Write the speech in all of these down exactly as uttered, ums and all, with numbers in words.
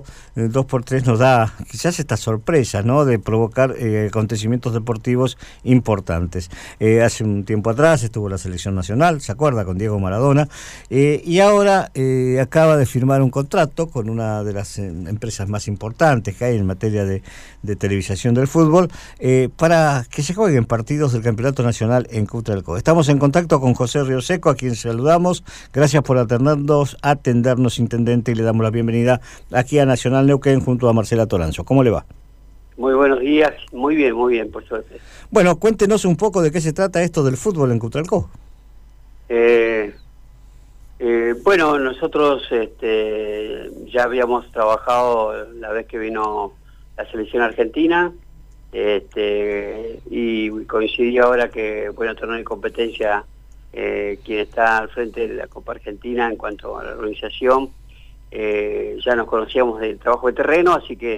eh, dos por tres nos da quizás esta sorpresa, ¿no?, de provocar eh, acontecimientos deportivos importantes. Eh, hace un tiempo atrás estuvo la selección nacional, ¿se acuerda?, con Diego Maradona, eh, y ahora eh, acaba de firmar un contrato con una de las eh, empresas más importantes que hay en materia de, de televisación del fútbol, eh, para que se jueguen partidos del Campeonato Nacional en Cutralcó. Estamos en contacto con José Rioseco, a quien saludamos. Gracias por atendernos, atendernos, intendente, y le damos la bienvenida aquí a Nacional Neuquén junto a Marcela Toranzo. ¿Cómo le va? Muy buenos días, muy bien, muy bien, por suerte. Bueno, cuéntenos un poco de qué se trata esto del fútbol en Cutralcó. Eh, eh, bueno, nosotros este, ya habíamos trabajado la vez que vino la selección argentina, este, y coincidí ahora que, bueno, torneo de competencia, eh, quien está al frente de la Copa Argentina en cuanto a la organización, eh, ya nos conocíamos del trabajo de terreno, así que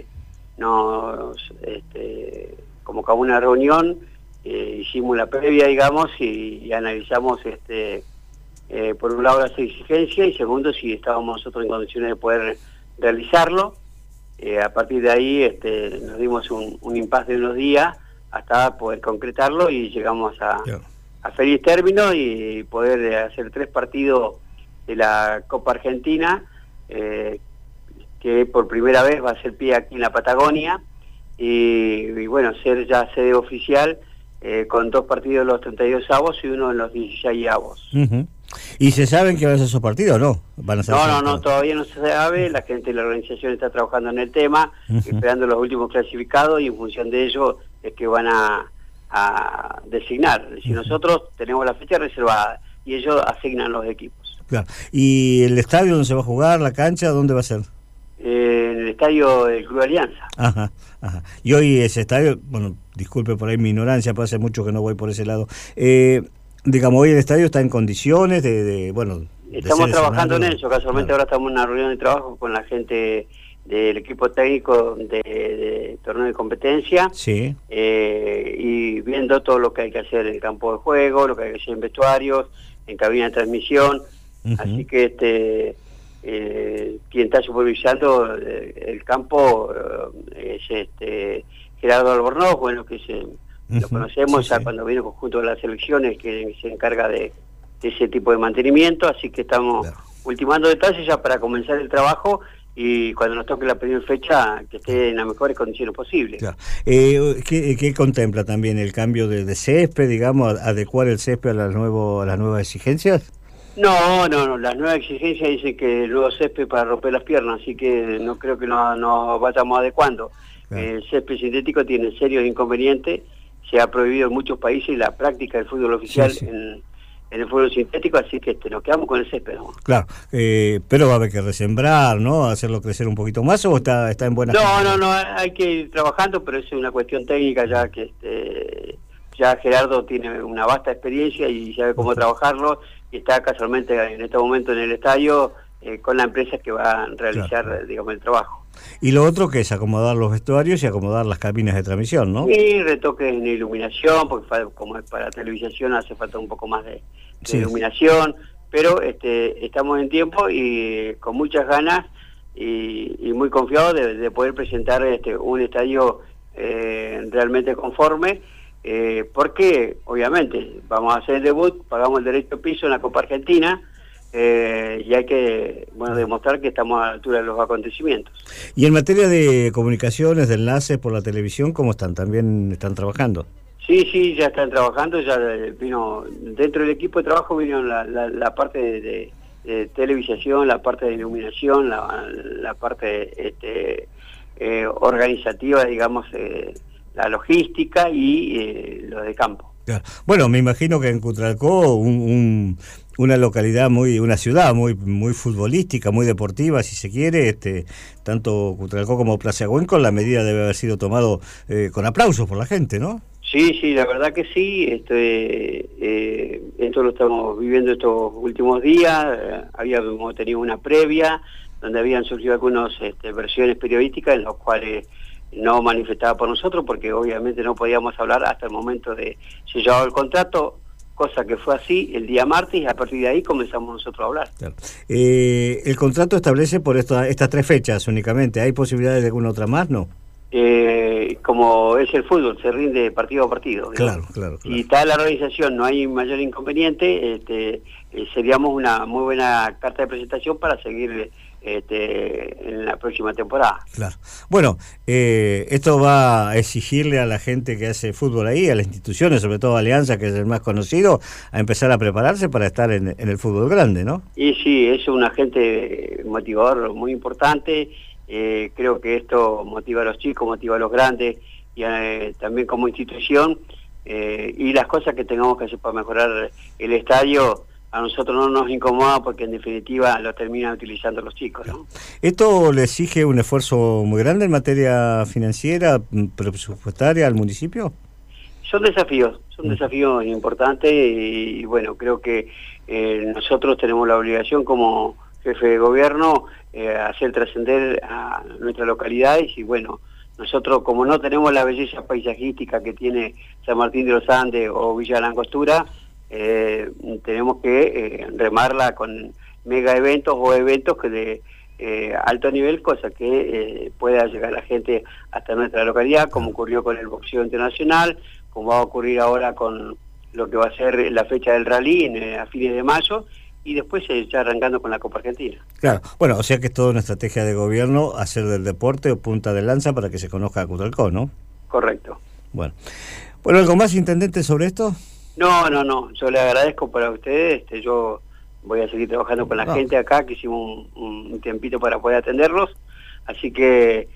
nos este, convocamos una reunión, eh, hicimos la previa, digamos, y, y analizamos, este, eh, por un lado, las exigencias, y segundo, si estábamos nosotros en condiciones de poder realizarlo. Eh, a partir de ahí este, nos dimos un, un impasse de unos días hasta poder concretarlo, y llegamos a, yeah. a feliz término y poder hacer tres partidos de la Copa Argentina, eh, que por primera vez va a ser pie aquí en la Patagonia, y, y bueno, ser ya sede oficial, eh, con dos partidos en los treinta y dos avos y uno en los dieciséis avos. Uh-huh. ¿Y se saben que van a ser esos partidos o no? ¿Van a ser no, no, no, todavía no se sabe. La gente de la organización está trabajando en el tema, uh-huh. esperando los últimos clasificados, y en función de ello es que van a, a designar. Es decir, uh-huh. nosotros tenemos la fecha reservada y ellos asignan los equipos. Claro. ¿Y el estadio donde se va a jugar, la cancha, dónde va a ser? Eh, en el estadio del Club Alianza. Ajá, ajá. Y hoy ese estadio, bueno, disculpe por ahí mi ignorancia, pero hace mucho que no voy por ese lado. Eh, digamos, hoy el estadio está en condiciones de, de bueno... Estamos trabajando en eso, casualmente claro. Ahora estamos en una reunión de trabajo con la gente del equipo técnico de, de torneo de competencia, sí. eh, y viendo todo lo que hay que hacer en el campo de juego, lo que hay que hacer en vestuarios, en cabina de transmisión, uh-huh. así que este... Eh, quien está supervisando eh, el campo eh, es este Gerardo Albornoz, bueno, que se, uh-huh. lo conocemos sí, ya sí. cuando vino conjunto de las elecciones, que se encarga de, de ese tipo de mantenimiento, así que estamos claro. ultimando detalles ya para comenzar el trabajo, y cuando nos toque la primera fecha que esté en las mejores condiciones posibles. Claro. Eh, ¿qué, ¿Qué contempla también el cambio de, de césped, digamos, adecuar el césped a las, nuevo, a las nuevas exigencias? No, no, no, las nuevas exigencias dicen que el nuevo césped para romper las piernas, así que no creo que nos, nos vayamos adecuando. Claro. El césped sintético tiene serios inconvenientes, se ha prohibido en muchos países la práctica del fútbol oficial sí, sí. En, en el fútbol sintético, así que este, nos quedamos con el césped, ¿no? Claro, eh, pero va a haber que resembrar, ¿no? Hacerlo crecer un poquito más, ¿o está, está en buena No, forma? no, no, hay que ir trabajando, pero es una cuestión técnica ya que... este ya Gerardo tiene una vasta experiencia y sabe cómo trabajarlo, y está casualmente en este momento en el estadio eh, con la empresa que va a realizar, claro. digamos, el trabajo. Y lo otro que es acomodar los vestuarios y acomodar las cabinas de transmisión, ¿no? Sí, retoques en iluminación, porque como es para televisación hace falta un poco más de, de sí. iluminación, pero este, estamos en tiempo y con muchas ganas y, y muy confiados de, de poder presentar este, un estadio eh, realmente conforme. Eh, porque obviamente vamos a hacer el debut, pagamos el derecho piso en la Copa Argentina, eh, y hay que bueno demostrar que estamos a la altura de los acontecimientos. Y en materia de comunicaciones, de enlaces por la televisión, ¿cómo están? ¿También están trabajando? Sí, sí, ya están trabajando, ya vino dentro del equipo de trabajo vino la, la, la parte de, de, de televisación, la parte de iluminación, la, la parte este, eh, organizativa, digamos, eh, la logística y eh, lo de campo. Claro. Bueno, me imagino que en Cutralcó, un, un, una localidad muy, una ciudad muy muy futbolística, muy deportiva, si se quiere, este tanto Cutralcó como Plaza Güenco, la medida debe haber sido tomado eh, con aplausos por la gente, ¿no? Sí, sí, la verdad que sí. Este, eh, esto lo estamos viviendo estos últimos días. Eh, habíamos tenido una previa donde habían surgido algunas este, versiones periodísticas en las cuales no manifestaba por nosotros, porque obviamente no podíamos hablar hasta el momento de sellado el contrato. cosa que fue así el día martes, y a partir de ahí comenzamos nosotros a hablar. Claro. Eh, el contrato establece por esto, estas tres fechas únicamente. ¿Hay posibilidades de alguna otra más? No. Eh, como es el fútbol, se rinde partido a partido. Claro, claro, claro. Si está la organización, no hay mayor inconveniente, este, eh, seríamos una muy buena carta de presentación para seguir este, en la próxima temporada. Claro. Bueno, eh, esto va a exigirle a la gente que hace fútbol ahí, a las instituciones, sobre todo a Alianza, que es el más conocido, a empezar a prepararse para estar en, en el fútbol grande, ¿no? Y sí, es un agente motivador muy importante. Eh, creo que esto motiva a los chicos, motiva a los grandes, y eh, también como institución, eh, y las cosas que tengamos que hacer para mejorar el estadio, a nosotros no nos incomoda porque en definitiva lo terminan utilizando los chicos, ¿no? ¿Esto le exige un esfuerzo muy grande en materia financiera, presupuestaria al municipio? Son desafíos, son desafíos importantes, y, y bueno, creo que eh, nosotros tenemos la obligación como jefe de gobierno eh, hacer trascender a nuestras localidades, y bueno, nosotros como no tenemos la belleza paisajística que tiene San Martín de los Andes o Villa La Angostura, eh, tenemos que eh, remarla con mega eventos o eventos que de eh, alto nivel, cosa que eh, pueda llegar la gente hasta nuestra localidad, como ocurrió con el boxeo internacional, como va a ocurrir ahora con lo que va a ser la fecha del rally en, eh, a fines de mayo, y después se está arrancando con la Copa Argentina. Claro, bueno, o sea que es toda una estrategia de gobierno hacer del deporte o punta de lanza para que se conozca a Cutralcó, ¿no? Correcto. Bueno, bueno, ¿algo más, intendente, sobre esto? No, no, no, yo le agradezco para ustedes, este, yo voy a seguir trabajando con la no. gente acá, que hicimos un, un tiempito para poder atenderlos, así que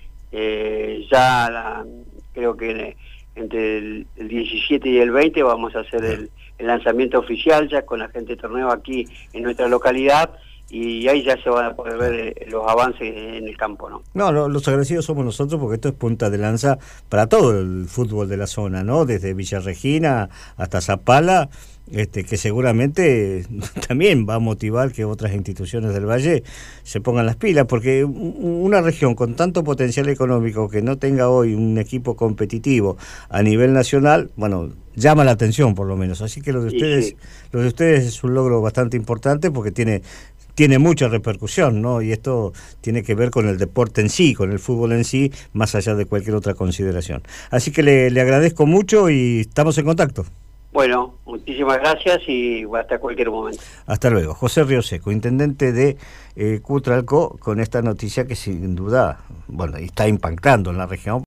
eh, ya la, creo que entre el, el diecisiete y el veinte vamos a hacer el, el lanzamiento oficial ya con la gente de torneo aquí en nuestra localidad, y ahí ya se van a poder ver los avances en el campo, ¿no? No, no, los agradecidos somos nosotros, porque esto es punta de lanza para todo el fútbol de la zona, ¿no? Desde Villa Regina hasta Zapala, este, que seguramente también va a motivar que otras instituciones del Valle se pongan las pilas, porque una región con tanto potencial económico que no tenga hoy un equipo competitivo a nivel nacional, bueno, llama la atención por lo menos. Así que lo de ustedes, sí. lo de ustedes es un logro bastante importante, porque tiene tiene mucha repercusión, ¿no? Y esto tiene que ver con el deporte en sí, con el fútbol en sí, más allá de cualquier otra consideración. Así que le, le agradezco mucho y estamos en contacto. Bueno, muchísimas gracias y hasta cualquier momento. Hasta luego. José Rioseco, intendente de eh, Cutralcó, con esta noticia que sin duda, bueno, está impactando en la región.